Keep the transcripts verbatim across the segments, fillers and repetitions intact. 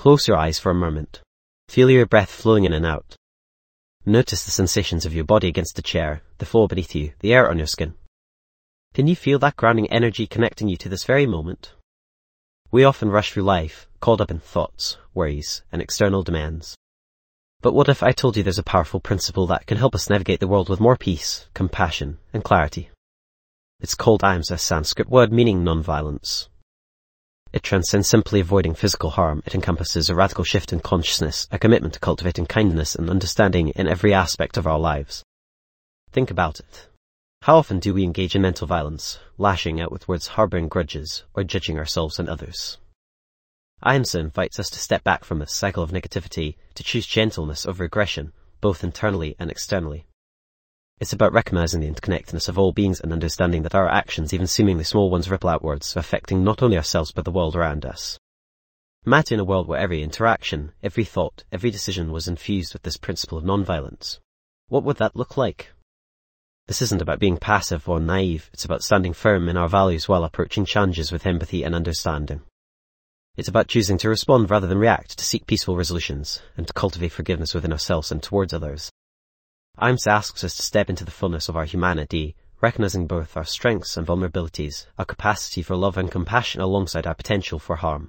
Close your eyes for a moment. Feel your breath flowing in and out. Notice the sensations of your body against the chair, the floor beneath you, the air on your skin. Can you feel that grounding energy connecting you to this very moment? We often rush through life, caught up in thoughts, worries, and external demands. But what if I told you there's a powerful principle that can help us navigate the world with more peace, compassion, and clarity? It's called Ahimsa, a Sanskrit word meaning non-violence. It transcends simply avoiding physical harm. It encompasses a radical shift in consciousness, a commitment to cultivating kindness and understanding in every aspect of our lives. Think about it. How often do we engage in mental violence, lashing out with words harboring grudges, or judging ourselves and others? Ahimsa invites us to step back from this cycle of negativity, to choose gentleness over aggression, both internally and externally. It's about recognizing the interconnectedness of all beings and understanding that our actions, even seemingly small ones, ripple outwards, affecting not only ourselves but the world around us. Imagine a world where every interaction, every thought, every decision was infused with this principle of non-violence. What would that look like? This isn't about being passive or naive. It's about standing firm in our values while approaching challenges with empathy and understanding. It's about choosing to respond rather than react, to seek peaceful resolutions, and to cultivate forgiveness within ourselves and towards others. Ahimsa asks us to step into the fullness of our humanity, recognizing both our strengths and vulnerabilities, our capacity for love and compassion alongside our potential for harm.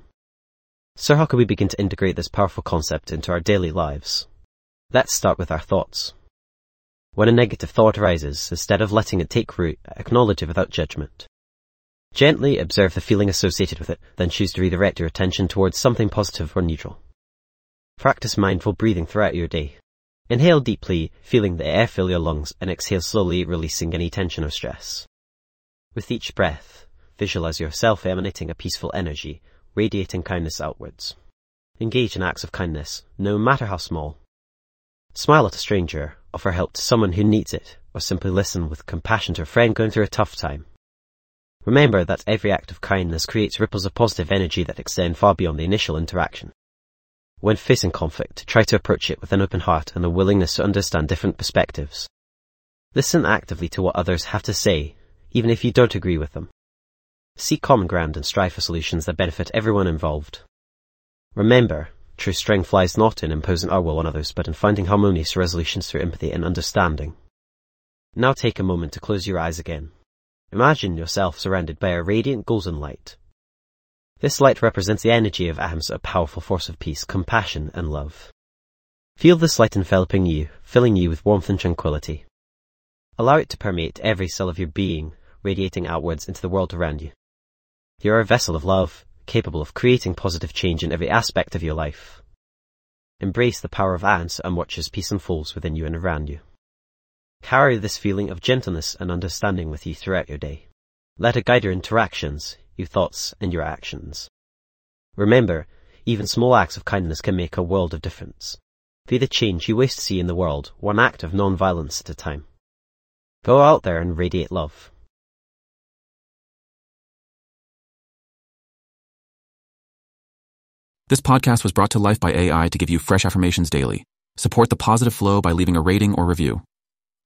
So how can we begin to integrate this powerful concept into our daily lives? Let's start with our thoughts. When a negative thought arises, instead of letting it take root, acknowledge it without judgment. Gently observe the feeling associated with it, then choose to redirect your attention towards something positive or neutral. Practice mindful breathing throughout your day. Inhale deeply, feeling the air fill your lungs, and exhale slowly, releasing any tension or stress. With each breath, visualize yourself emanating a peaceful energy, radiating kindness outwards. Engage in acts of kindness, no matter how small. Smile at a stranger, offer help to someone who needs it, or simply listen with compassion to a friend going through a tough time. Remember that every act of kindness creates ripples of positive energy that extend far beyond the initial interaction. When facing conflict, try to approach it with an open heart and a willingness to understand different perspectives. Listen actively to what others have to say, even if you don't agree with them. Seek common ground and strive for solutions that benefit everyone involved. Remember, true strength lies not in imposing our will on others, but in finding harmonious resolutions through empathy and understanding. Now take a moment to close your eyes again. Imagine yourself surrounded by a radiant golden light. This light represents the energy of Ahimsa, a powerful force of peace, compassion, and love. Feel this light enveloping you, filling you with warmth and tranquility. Allow it to permeate every cell of your being, radiating outwards into the world around you. You are a vessel of love, capable of creating positive change in every aspect of your life. Embrace the power of Ahimsa and watch as peace unfolds within you and around you. Carry this feeling of gentleness and understanding with you throughout your day. Let it guide your interactions, your thoughts, and your actions. Remember, even small acts of kindness can make a world of difference. Be the change you wish to see in the world, one act of non-violence at a time. Go out there and radiate love. This podcast was brought to life by A I to give you fresh affirmations daily. Support the positive flow by leaving a rating or review.